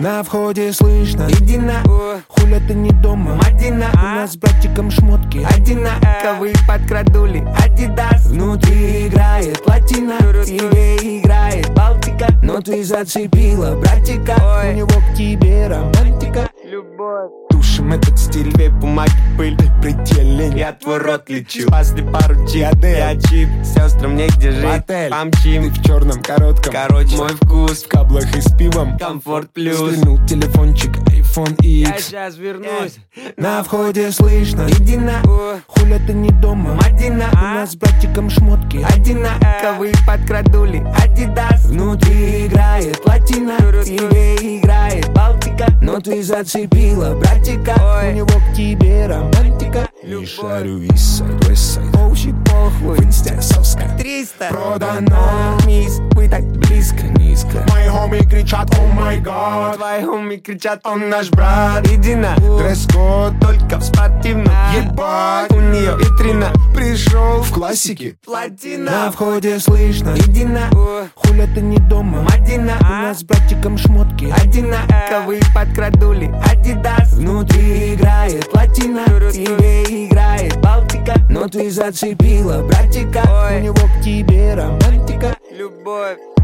На входе слышно: иди на, хуля ты не дома, Мадина. У нас с братиком шмотки одинаковые, подкрадули Адидас. Внутри играет латина, тебе играет Балтика. Но ты зацепила братика, у него к тебе романтика. Любовь. Тушим этот стиль, две бумаги, пыль, ты предельный. Я твой рот лечу, спасли пару чип, я чип. Сестрам негде жить, помчим. Ты в черном коротком, Короче, мой вкус в каблах и с пивом. Комфорт плюс. Стрельнул телефончик, iPhone Я X. сейчас вернусь. На входе слышно: иди на, хуля ты не дома, Мадина. У нас с братиком шмотки одинаковые, подкрадули Адидас. Внутри играет латина, тебе играет Балтика. Но ты зацепила братика, у него к тебе романтика. Не шарю Eastside, Westside, получит похуй, в инсте соска 300 продано. Мисс, вы так близко. Низко. Мои хоми кричат: о май гад. Твои хоми кричат: он наш брат. Иди на, Дресс-код только в спортивном. ебать. У нее витрина, Пришел в классике. платина. На входе слышно: иди на, хуля ты не дома, Мадина. У нас с братиком шмотки Одинаковые, подкрадули Адидас. Внутри играет латина, тебе играет Балтика. Но ты зацепила братика, у него к тебе романтика. Любовь.